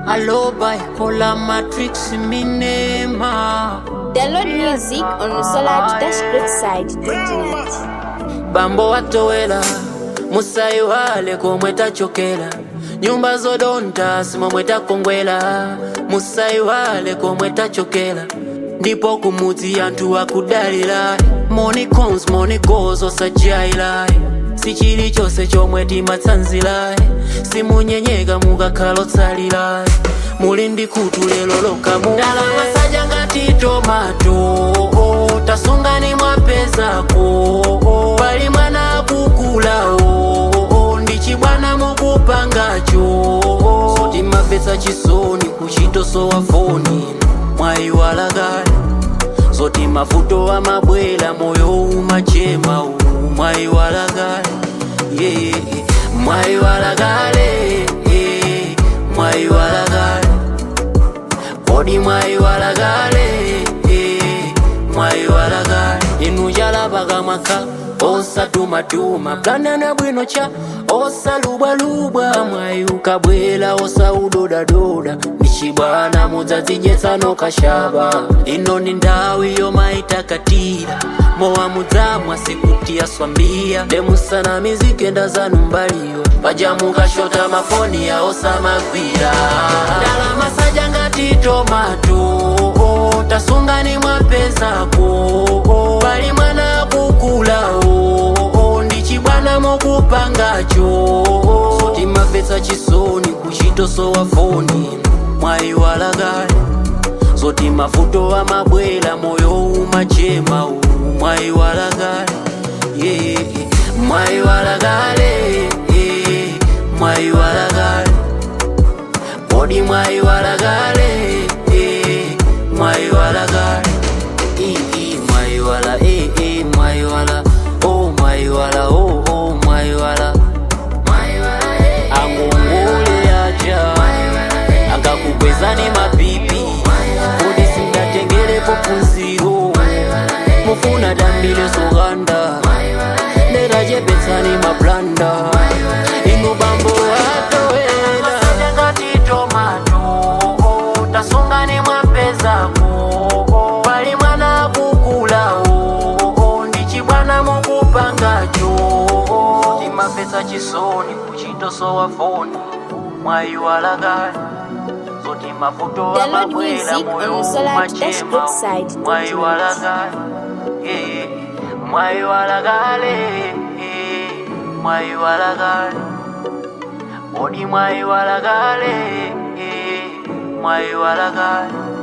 Allo bipolar matrix minema. Download music on solar-greatside.net. Bambo watowela Musai wale komweta chokela. Nyumba zodonta simo mweta kongwela. Musai wale komweta chokela. Ndipo kumuzi yantu wakudalila. Money comes, money goes, osajaila. Sichili chose chomweti matsanzila. Simunyenyega mugakalo tsalila. Mulindi kutulelo loka mu. Dala masaja ngati tomato. Tasungani mwapeza ko. Bali mwana kukula o. Ndichibwana mukupangacho. Soti mapesa chisoni kuchitoso wa foni. Mwai walagale. Soti mafuto wa mabwela moyo umachema u. Mwai walagale. Yeah. Mwai walagale. Mwai walagale. Kodi mwai walagale. Mwai walagale. Inujala baga maka. Osa tumatuma. Planana bwino cha. Osa lubwa lubwa. Mwai ukabwela. Osa udoda doda. Nichibwana muzazi jesano kashaba. Ino nindawi yo maitakatira. Moa muzamwa sikutia swambia. Demu sana mizikenda za numbaliyo. Pajamu kashota mafoni ya osa magwira. Dala masaja ngati tomato. Tasungani mwapeza ko. Bali mwana kukula o. Ndichibwana mukupangacho. Soti mapesa chisoni kuchitoso wa foni. Mwai walagale. Soti mafuto wa mabwela moyo umachema u. Mwai walagale. Yeah. Mwai walagale. Mwai walagale. Kodi mwai walagale. Mwai walagale. Mwai wala. Mwai wala. Oh mwai wala. Oh mwai wala. Angongole aja. Akakukwezani mapipi. Kodi singatengele popunziro. Mufuna dambile soganda. Neraje betsani mablanda. Ingo bambo atowela. Masaja ngati tomato. Tasungani mwapeza ko. Bali mwana kukula o. Ndichibwana mukupangacho. Soti mapesa chisoni kuchitoso wa foni. Mwai walagale. Soti mafuto wa mabwela moyo umachema. Mwai walagale. Mwai walagale. Mwai walagale. Odi mwai walagale. Mwai walagale.